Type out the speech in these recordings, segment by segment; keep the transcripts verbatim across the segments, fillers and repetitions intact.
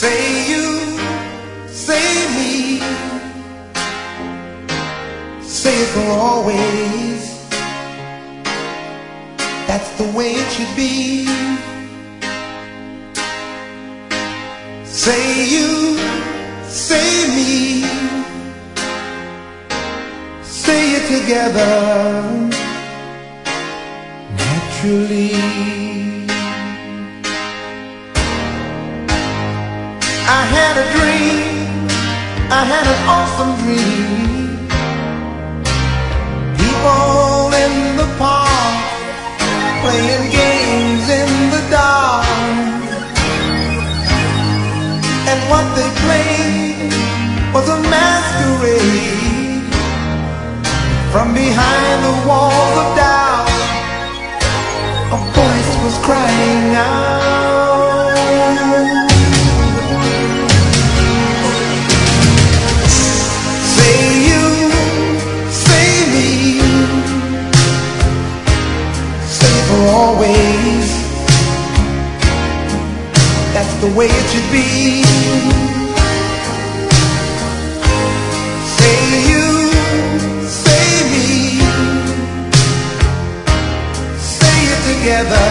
Say you, say me, say it for always. That's the way it should be. Say you, say me, say it together naturally. I had a dream, I had an awesome dream. People in the park playing games in the dark, and what they played was a masquerade. From behind the walls of doubt, a voice was crying out. Always, that's the way it should be. Say you, say me, say it together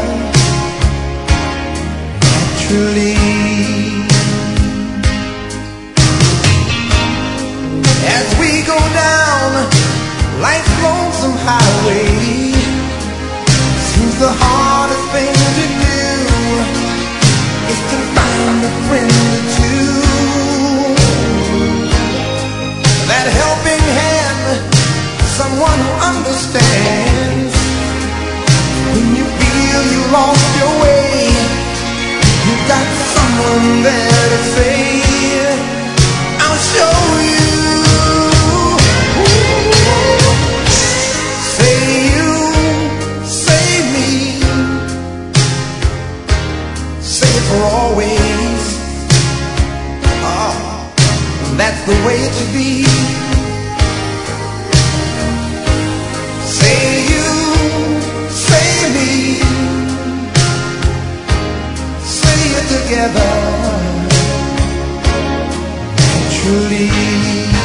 naturally. As we go down life's lonesome highway, the hardest thing to do is to find a friend or two. That helping hand, someone who understands. When you feel you lost your way, you got someone there to say, I'll show you. For always, oh, that's the way it should be. Say you, say me, say it together naturally.